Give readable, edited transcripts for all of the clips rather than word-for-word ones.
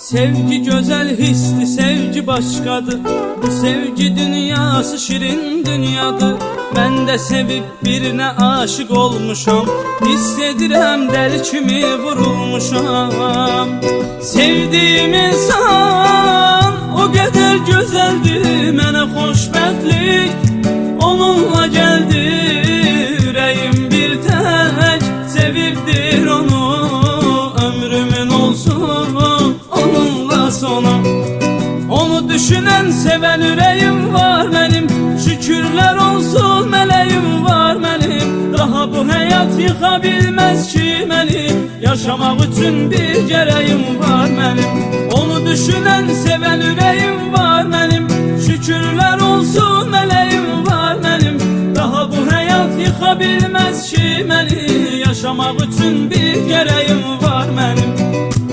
Sevgi güzel hisli, sevgi başkadır. Bu sevgi dünyası şirin dünyadır. Ben de sevip birine aşık olmuşam. Hissedirim deli kimi vurulmuşam. Sevdiğim insan o kadar güzeldi, mənə xoşbəxtlik onunla geldi. Yüreğim bir tek sevibdir onu, ömrümün olsun onunla sonu. Onu düşünen seven yüreğim var benim, şükürler olsun meleğim var benim. Daha bu hayat yıka bilmez ki beni, yaşamak için bir gereğim var benim. Onu düşünen seven yüreğim var benim, şükürler olsun meleğim var benim. Daha bu hayat yıka bilmez ki beni, yaşamak için bir gereğim var benim.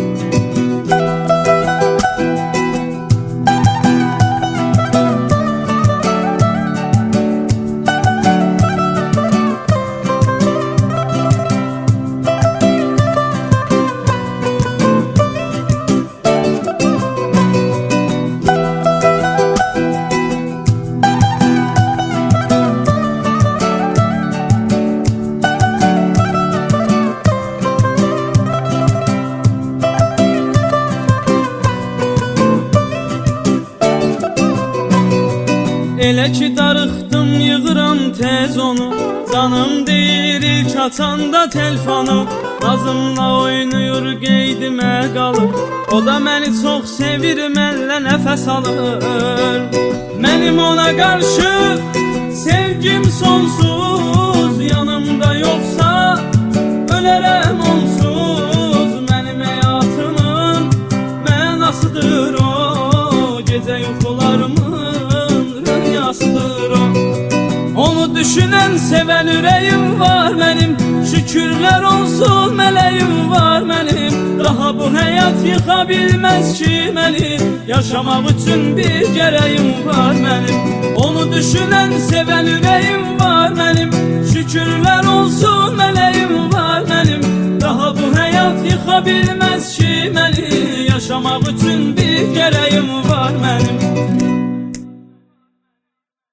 Elə ki darıxdım yığıram tez onu, canım deyir ilk açanda telefonu. Nazımla oynayır qeydimə qalır, o da məni çox sevir, mənlə nəfəs alır. Mənim ona qarşı sevgim sonsuz, yanımda yoxsa ölərəm onsuz. Mənim həyatımın mənasıdır o, gecə yuxularımın rüyasıdır o. Onu düşünen seven yüreğim var benim, şükürler olsun meleğim var benim. Daha bu hayat yıka bilmez ki beni, yaşamak için bir gereğim var benim. Onu düşünen seven yüreğim var benim, şükürler olsun meleğim var benim. Daha bu hayat yıka bilmez ki beni, yaşamak için bir gereğim var benim.